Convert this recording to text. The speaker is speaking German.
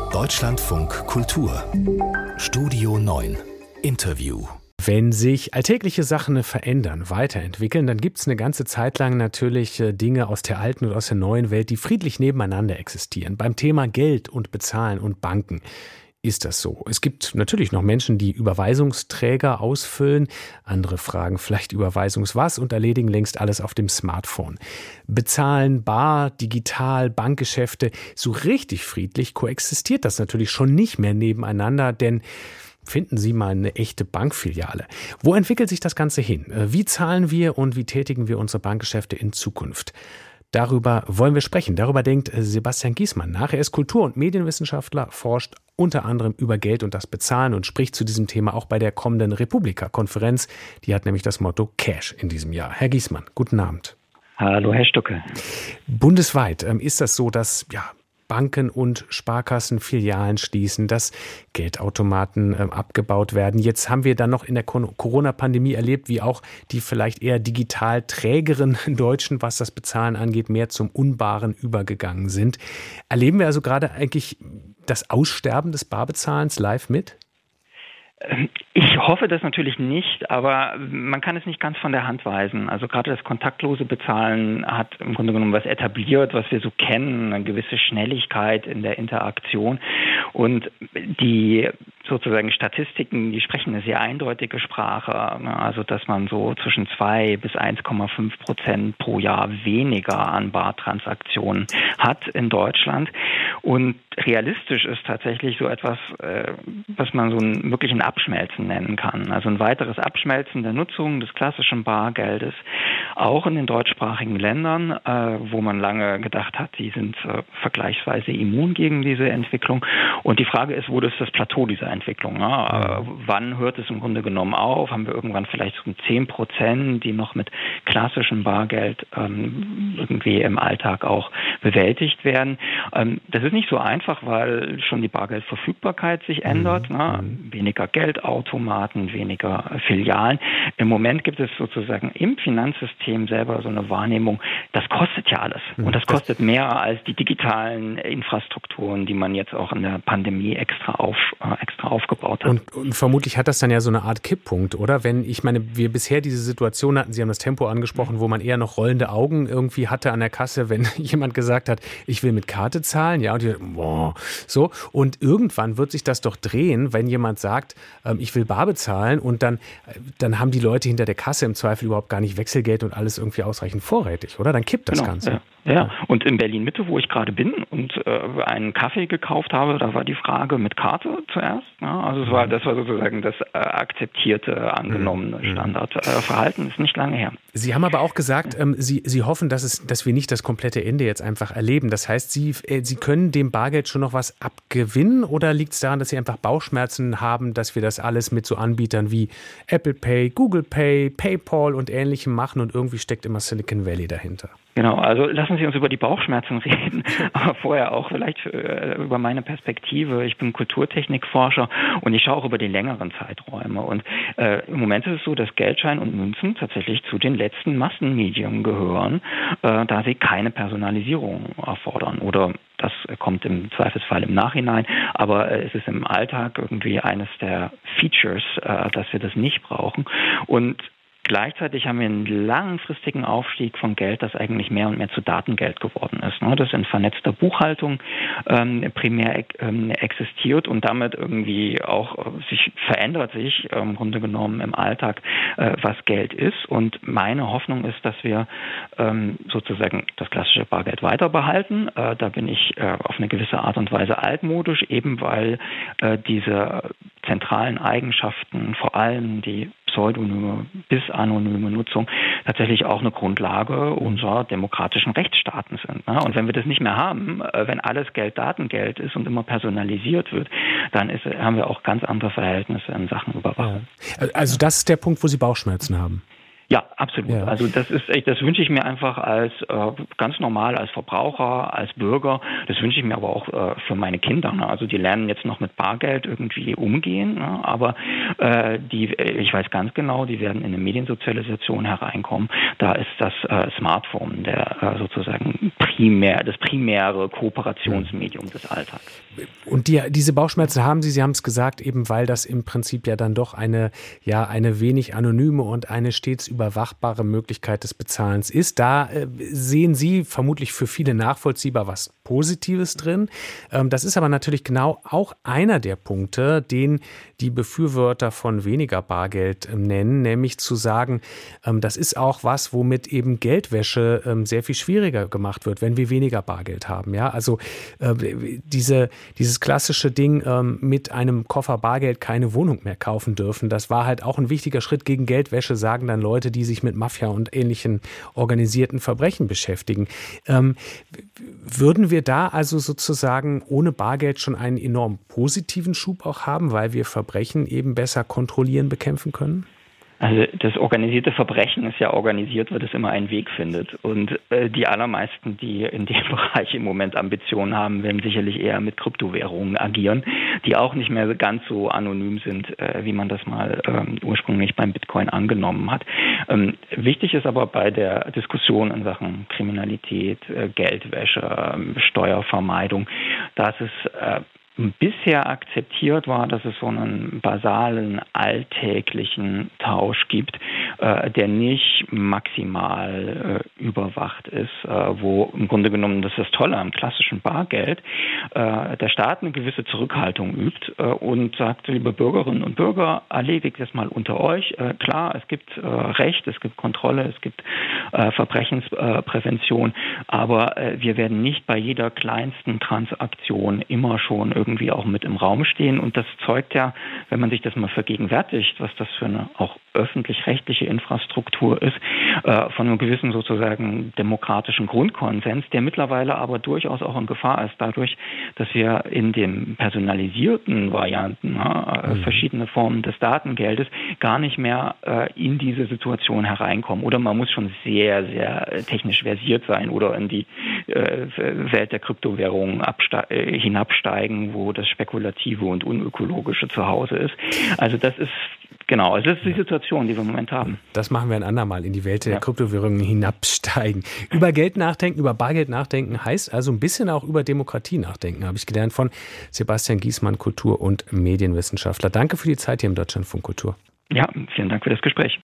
Deutschlandfunk Kultur Studio 9 Interview. Wenn sich alltägliche Sachen verändern, weiterentwickeln, dann gibt es eine ganze Zeit lang natürlich Dinge aus der alten und aus der neuen Welt, die friedlich nebeneinander existieren. Beim Thema Geld und Bezahlen und Banken ist das so. Es gibt natürlich noch Menschen, die Überweisungsträger ausfüllen. Andere fragen vielleicht Überweisungswas und erledigen längst alles auf dem Smartphone. Bezahlen, bar, digital, Bankgeschäfte, so richtig friedlich koexistiert das natürlich schon nicht mehr nebeneinander, denn finden Sie mal eine echte Bankfiliale. Wo entwickelt sich das Ganze hin? Wie zahlen wir und wie tätigen wir unsere Bankgeschäfte in Zukunft? Darüber wollen wir sprechen. Darüber denkt Sebastian Giesmann nach. Er ist Kultur- und Medienwissenschaftler, forscht unter anderem über Geld und das Bezahlen und spricht zu diesem Thema auch bei der kommenden Republika-Konferenz. Die hat nämlich das Motto Cash in diesem Jahr. Herr Giesmann, guten Abend. Hallo, Herr Stucke. Bundesweit ist das so, dass Banken und Sparkassen Filialen schließen, dass Geldautomaten abgebaut werden. Jetzt haben wir dann noch in der Corona-Pandemie erlebt, wie auch die vielleicht eher digital trägeren Deutschen, was das Bezahlen angeht, mehr zum Unbaren übergegangen sind. Erleben wir also gerade eigentlich das Aussterben des Barbezahlens live mit? Ich hoffe das natürlich nicht, aber man kann es nicht ganz von der Hand weisen. Also gerade das kontaktlose Bezahlen hat im Grunde genommen was etabliert, was wir so kennen, eine gewisse Schnelligkeit in der Interaktion. Und die sozusagen Statistiken, die sprechen eine sehr eindeutige Sprache. Also dass man so zwischen 2 bis 1,5% pro Jahr weniger an Bartransaktionen hat in Deutschland. Und realistisch ist tatsächlich so etwas, was man so einen wirklichen Abschmelzen nennen kann. Also ein weiteres Abschmelzen der Nutzung des klassischen Bargeldes, auch in den deutschsprachigen Ländern, wo man lange gedacht hat, die sind vergleichsweise immun gegen diese Entwicklung. Und die Frage ist, wo ist das Plateau dieser Entwicklung? Wann hört es im Grunde genommen auf? Haben wir irgendwann vielleicht so 10%, die noch mit klassischem Bargeld irgendwie im Alltag auch bewältigt werden? Das ist nicht so einfach, weil schon die Bargeldverfügbarkeit sich ändert. Weniger Geldautomaten, weniger Filialen. Im Moment gibt es sozusagen im Finanzsystem selber so eine Wahrnehmung, das kostet ja alles. Und das kostet mehr als die digitalen Infrastrukturen, die man jetzt auch in der Pandemie extra aufgebaut hat. Und vermutlich hat das dann ja so eine Art Kipppunkt, oder? Wir bisher diese Situation hatten, Sie haben das Tempo angesprochen, wo man eher noch rollende Augen irgendwie hatte an der Kasse, wenn jemand gesagt hat, ich will mit Karte zahlen, und die, so. Und irgendwann wird sich das doch drehen, wenn jemand sagt, ich will bar bezahlen und dann haben die Leute hinter der Kasse im Zweifel überhaupt gar nicht Wechselgeld und alles irgendwie ausreichend vorrätig, oder? Dann kippt das Ganze. Ja, und in Berlin-Mitte, wo ich gerade bin und einen Kaffee gekauft habe, da war die Frage mit Karte zuerst. Also das war sozusagen das akzeptierte, angenommene Standardverhalten. Ist nicht lange her. Sie haben aber auch gesagt, Sie hoffen, dass wir nicht das komplette Ende jetzt einfach erleben. Das heißt, Sie können dem Bargeld schon noch was abgewinnen oder liegt es daran, dass Sie einfach Bauchschmerzen haben, dass wir das alles mit so Anbietern wie Apple Pay, Google Pay, PayPal und Ähnlichem machen und irgendwie steckt immer Silicon Valley dahinter? Genau, also lassen Sie uns über die Bauchschmerzen reden, aber vorher auch vielleicht über meine Perspektive. Ich bin Kulturtechnikforscher und ich schaue auch über die längeren Zeiträume. Und im Moment ist es so, dass Geldschein und Münzen tatsächlich zu den letzten Massenmedien gehören, da sie keine Personalisierung erfordern. Oder das kommt im Zweifelsfall im Nachhinein, aber es ist im Alltag irgendwie eines der Features, dass wir das nicht brauchen. Und gleichzeitig haben wir einen langfristigen Aufstieg von Geld, das eigentlich mehr und mehr zu Datengeld geworden ist. Das in vernetzter Buchhaltung primär existiert und damit irgendwie auch verändert sich im Grunde genommen im Alltag, was Geld ist. Und meine Hoffnung ist, dass wir sozusagen das klassische Bargeld weiter behalten. Da bin ich auf eine gewisse Art und Weise altmodisch, eben weil diese zentralen Eigenschaften, vor allem die pseudonyme bis anonyme Nutzung, tatsächlich auch eine Grundlage unserer demokratischen Rechtsstaaten sind. Und wenn wir das nicht mehr haben, wenn alles Geld Datengeld ist und immer personalisiert wird, dann haben wir auch ganz andere Verhältnisse in Sachen Überwachung. Also das ist der Punkt, wo Sie Bauchschmerzen haben? Ja, absolut. Ja. Also das wünsche ich mir einfach als ganz normal, als Verbraucher, als Bürger. Das wünsche ich mir aber auch für meine Kinder. Ne? Also die lernen jetzt noch mit Bargeld irgendwie umgehen, ne? Aber ich weiß ganz genau, die werden in eine Mediensozialisation hereinkommen. Da ist das Smartphone sozusagen das primäre Kooperationsmedium des Alltags. Und diese Bauchschmerzen haben Sie haben es gesagt, eben weil das im Prinzip ja dann doch eine wenig anonyme und eine stets überwachbare Möglichkeit des Bezahlens ist. Da sehen Sie vermutlich für viele nachvollziehbar was Positives drin. Das ist aber natürlich genau auch einer der Punkte, den die Befürworter von weniger Bargeld nennen, nämlich zu sagen, das ist auch was, womit eben Geldwäsche sehr viel schwieriger gemacht wird, wenn wir weniger Bargeld haben. Ja, also dieses klassische Ding, mit einem Koffer Bargeld keine Wohnung mehr kaufen dürfen, das war halt auch ein wichtiger Schritt gegen Geldwäsche, sagen dann Leute, die sich mit Mafia und ähnlichen organisierten Verbrechen beschäftigen. Würden wir da also sozusagen ohne Bargeld schon einen enorm positiven Schub auch haben, weil wir Verbrechen eben besser kontrollieren, bekämpfen können? Also das organisierte Verbrechen ist ja organisiert, weil es immer einen Weg findet. Und die allermeisten, die in dem Bereich im Moment Ambitionen haben, werden sicherlich eher mit Kryptowährungen agieren, die auch nicht mehr ganz so anonym sind, wie man das mal ursprünglich beim Bitcoin angenommen hat. Wichtig ist aber bei der Diskussion in Sachen Kriminalität, Geldwäsche, Steuervermeidung, dass es bisher akzeptiert war, dass es so einen basalen, alltäglichen Tausch gibt, der nicht maximal überwacht ist, wo im Grunde genommen, das ist das Tolle am klassischen Bargeld, der Staat eine gewisse Zurückhaltung übt und sagt, liebe Bürgerinnen und Bürger, erledigt das mal unter euch. Klar, es gibt Recht, es gibt Kontrolle, es gibt Verbrechensprävention, aber wir werden nicht bei jeder kleinsten Transaktion immer schon irgendwie auch mit im Raum stehen. Und das zeugt ja, wenn man sich das mal vergegenwärtigt, was das für eine auch öffentlich-rechtliche Infrastruktur ist, von einem gewissen sozusagen demokratischen Grundkonsens, der mittlerweile aber durchaus auch in Gefahr ist, dadurch, dass wir in den personalisierten Varianten verschiedene Formen des Datengeldes gar nicht mehr in diese Situation hereinkommen. Oder man muss schon sehr, sehr technisch versiert sein oder in die Welt der Kryptowährungen hinabsteigen, wo das Spekulative und Unökologische zu Hause ist. Also das ist die Situation, die wir im Moment haben. Das machen wir ein andermal, in die Welt der Kryptowährungen hinabsteigen. Über Geld nachdenken, über Bargeld nachdenken heißt also ein bisschen auch über Demokratie nachdenken, habe ich gelernt von Sebastian Giesmann, Kultur- und Medienwissenschaftler. Danke für die Zeit hier im Deutschlandfunk Kultur. Ja, vielen Dank für das Gespräch.